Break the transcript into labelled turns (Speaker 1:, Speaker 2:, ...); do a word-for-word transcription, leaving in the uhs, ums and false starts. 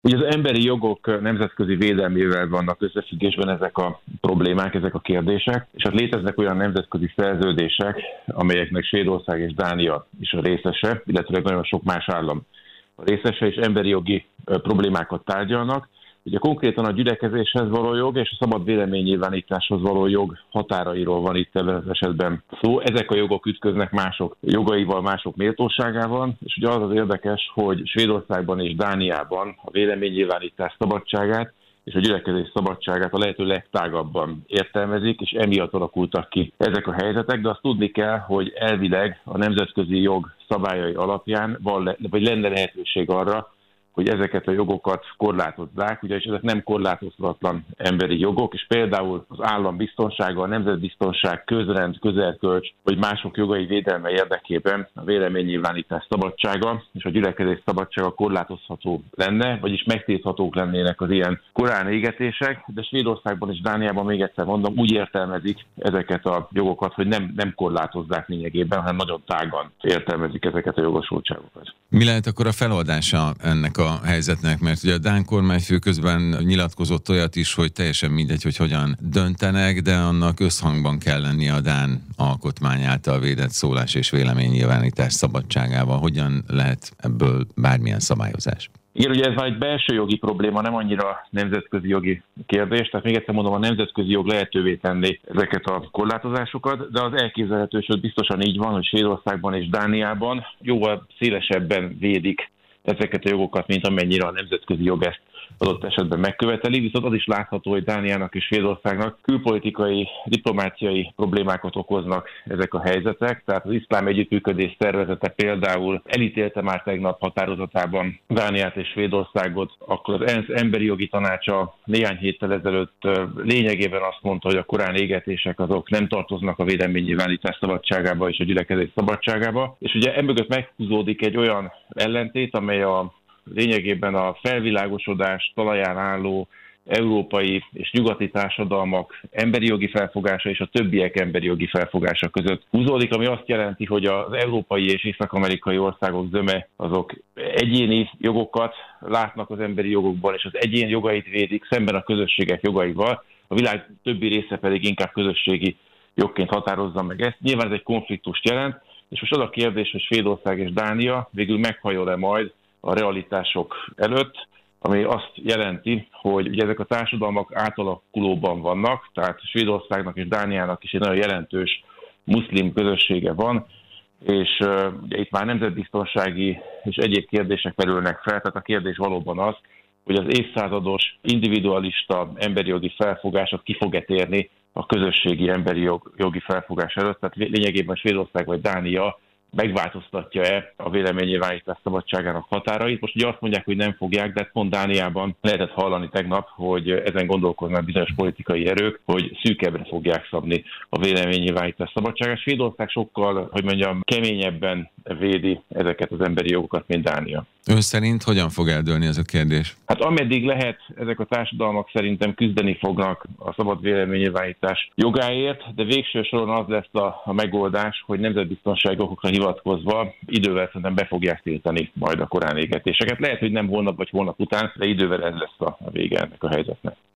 Speaker 1: Ugye az emberi jogok nemzetközi védelmével vannak összefüggésben ezek a problémák, ezek a kérdések, és hát léteznek olyan nemzetközi szerződések, amelyeknek Svédország és Dánia is a részese, illetve nagyon sok más állam a részese, és emberi jogi problémákat tárgyalnak. Ugye konkrétan a gyülekezéshez való jog és a szabad véleménynyilvánításhoz való jog határairól van itt ebben az esetben szó. Ezek a jogok ütköznek mások jogaival, mások méltóságával, és ugye az az érdekes, hogy Svédországban és Dániában a véleménynyilvánítás szabadságát és a gyülekezés szabadságát a lehető legtágabban értelmezik, és emiatt alakultak ki ezek a helyzetek, de azt tudni kell, hogy elvileg a nemzetközi jog szabályai alapján van le, vagy lenne lehetőség arra, hogy ezeket a jogokat korlátozzák, ugyanis ezek nem korlátozhatatlan emberi jogok, és például az állam biztonsága, a nemzetbiztonság, közrend, közelkölcs, vagy mások jogai védelme érdekében a véleménynyilvánítás szabadsága és a gyülekezés szabadsága korlátozható lenne, vagyis megtilthatók lennének az ilyen korán égetések, de Svédországban és Dániában, még egyszer mondom, úgy értelmezik ezeket a jogokat, hogy nem, nem korlátozzák lényegében, hanem nagyon tágan értelmezik ezeket a jogosultságokat.
Speaker 2: Mi lehet akkor a feloldása ennek a helyzetnek, mert ugye a dán kormányfő közben nyilatkozott olyat is, hogy teljesen mindegy, hogy hogyan döntenek, de annak összhangban kell lennie a dán alkotmány által védett szólás és véleménynyilvánítás szabadságával. Hogyan lehet ebből bármilyen szabályozás?
Speaker 1: Igen, ugye ez már egy belső jogi probléma, nem annyira nemzetközi jogi kérdés, tehát még egyszer mondom, a nemzetközi jog lehetővé tenni ezeket a korlátozásokat, de az elképzelhető, és biztosan így van, hogy Svédországban és Dániában jóval szélesebben védik ezeket a jogokat, mint amennyire a nemzetközi jog ezt adott esetben megköveteli, viszont az is látható, hogy Dániának és Svédországnak külpolitikai, diplomáciai problémákat okoznak ezek a helyzetek, tehát az iszlám együttműködés szervezete például elítélte már tegnap határozatában Dániát és Svédországot, akkor az ENSZ emberi jogi tanácsa néhány héttel ezelőtt lényegében azt mondta, hogy a korán égetések azok nem tartoznak a véleménynyilvánítás szabadságába és a gyülekezés szabadságába, és ugye emögött meghúzódik egy olyan ellentét, amely a lényegében a felvilágosodás talaján álló európai és nyugati társadalmak emberi jogi felfogása és a többiek emberi jogi felfogása között húzódik, ami azt jelenti, hogy az európai és észak-amerikai országok zöme azok egyéni jogokat látnak az emberi jogokban, és az egyén jogait védik szemben a közösségek jogaival, a világ többi része pedig inkább közösségi jogként határozza meg ezt. Nyilván ez egy konfliktust jelent, és most az a kérdés, hogy Svédország és Dánia végül meghajol-e majd a realitások előtt, ami azt jelenti, hogy ugye ezek a társadalmak átalakulóban vannak, tehát Svédországnak és Dániának is egy nagyon jelentős muszlim közössége van, és uh, ugye itt már nemzetbiztonsági és egyéb kérdések merülnek fel, tehát a kérdés valóban az, hogy az évszázados, individualista emberi jogi felfogásot ki fog-e térni a közösségi emberi jog, jogi felfogás előtt, tehát lényegében Svédország vagy Dánia megváltoztatja-e a véleménynyilvánítás szabadságának határait. Most ugye azt mondják, hogy nem fogják, de pont Dániában lehetett hallani tegnap, hogy ezen gondolkoznak bizonyos politikai erők, hogy szűkebbre fogják szabni a véleménynyilvánítás szabadságát. Svédország sokkal, hogy mondjam, keményebben védi ezeket az emberi jogokat, mint Dánia.
Speaker 2: Ön szerint hogyan fog eldőlni ez a kérdés?
Speaker 1: Hát ameddig lehet, ezek a társadalmak szerintem küzdeni fognak a szabad véleménynyilvánítás jogáért, de végső soron az lesz a, a megoldás, hogy nemzetbiztonsági okokra hivatkozva idővel szerintem be fogják tiltani majd a korán égetéseket. Lehet, hogy nem holnap vagy holnap után, de idővel ez lesz a, a vége ennek a helyzetnek.